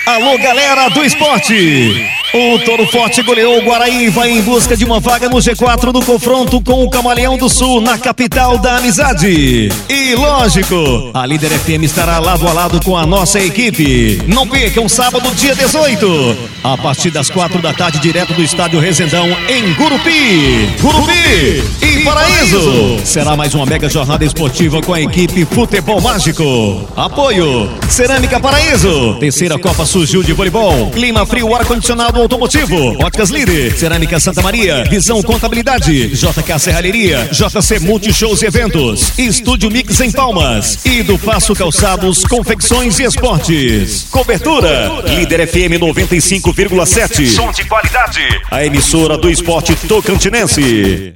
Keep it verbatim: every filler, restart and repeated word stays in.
Alô, galera do esporte! O Toro Forte goleou o Guaraí e vai em busca de uma vaga no G quatro no confronto com o Camaleão do Sul, na capital da amizade. E lógico, a Líder F M estará lado a lado com a nossa equipe. Não percam, sábado, dia dezoito, a partir das quatro da tarde, direto do estádio Resendão, em Gurupi. Gurupi e Paraíso. Será mais uma mega jornada esportiva com a equipe Futebol Mágico. Apoio: Cerâmica Paraíso, terceira Copa Surgiu de Voleibol, Clima Frio, ar-condicionado automotivo, Óticas Líder, Cerâmica Santa Maria, Visão Contabilidade, J K Serralheria, J C Multishows e Eventos, Estúdio Mix em Palmas e do Passo Calçados, Confecções e Esportes. Cobertura: Líder F M noventa e cinco vírgula sete. Som de qualidade. A emissora do esporte tocantinense.